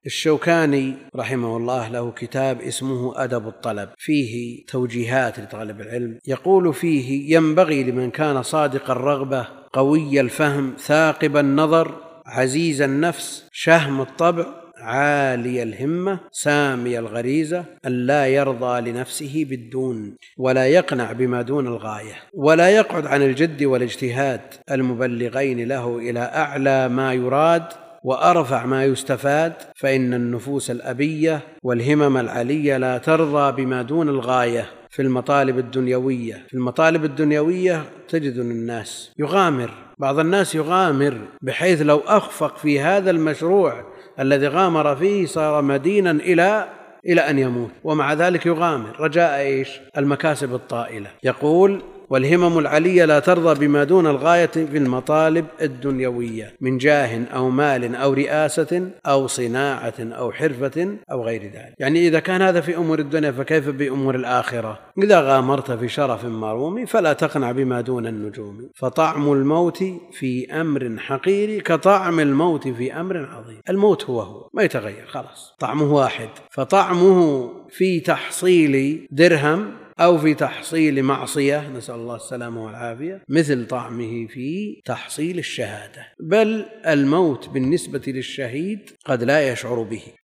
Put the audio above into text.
الشوكاني رحمه الله له كتاب اسمه أدب الطلب، فيه توجيهات لطالب العلم، يقول فيه: ينبغي لمن كان صادق الرغبة قوي الفهم ثاقب النظر عزيز النفس شهم الطبع عالي الهمة سامي الغريزة أن لا يرضى لنفسه بالدون ولا يقنع بما دون الغاية، ولا يقعد عن الجد والاجتهاد المبلغين له إلى أعلى ما يراد وأرفع ما يستفاد، فإن النفوس الأبية والهمم العلية لا ترضى بما دون الغاية في المطالب الدنيوية تجد الناس يغامر، بعض الناس يغامر بحيث لو أخفق في هذا المشروع الذي غامر فيه صار مدينا إلى أن يموت، ومع ذلك يغامر رجاء المكاسب الطائلة. يقول: والهمم العلية لا ترضى بما دون الغاية في المطالب الدنيوية من جاه أو مال أو رئاسة أو صناعة أو حرفة أو غير ذلك. يعني إذا كان هذا في أمور الدنيا فكيف بأمور الآخرة؟ إذا غامرت في شرف مروم فلا تقنع بما دون النجوم، فطعم الموت في أمر حقير كطعم الموت في أمر عظيم. الموت هو ما يتغير، خلاص طعمه واحد، فطعمه في تحصيل درهم أو في تحصيل معصية نسأل الله السلامة والعافية مثل طعمه في تحصيل الشهادة، بل الموت بالنسبة للشهيد قد لا يشعر به.